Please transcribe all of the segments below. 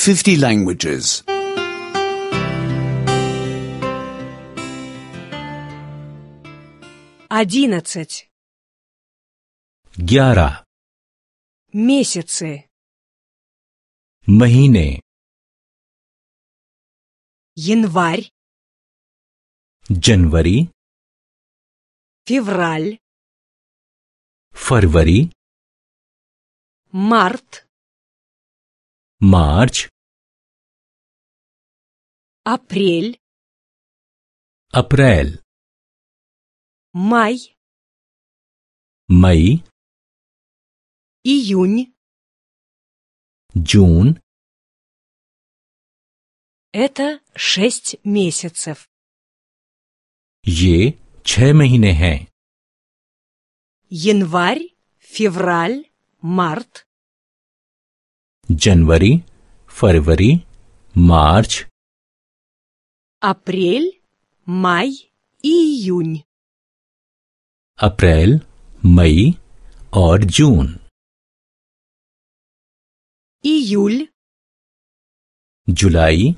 50 languages. 11. 11 Месяцы. महीने Январь, जनवरी февраль, फरवरी март, मार्च апрель, अप्रैल май, मई июнь. जून Это 6 месяцев. ये 6 महीने हैं Январь, февраль, март, जनवरी फरवरी मार्च апрель, май и июнь. अप्रैल मई और जून Июль, जुलाई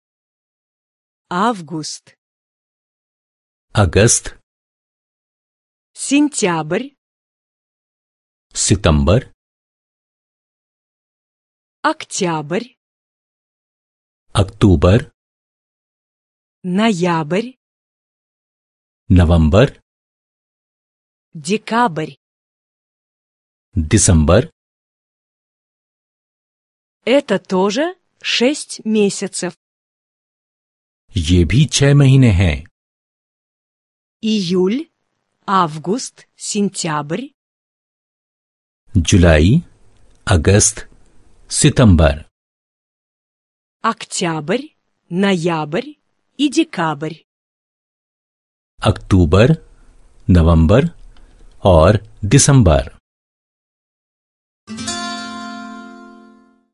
август, अगस्त сентябрь, सितंबर октябрь, अक्टूबर ноябрь, नवंबर декабрь. दिसंबर Это тоже 6 месяцев. ये भी 6 महीने हैं Июль, август, сентябрь, जुलाई अगस्त सितंबर октябрь, ноябрь и декабрь. अक्टूबर नवंबर और दिसंबर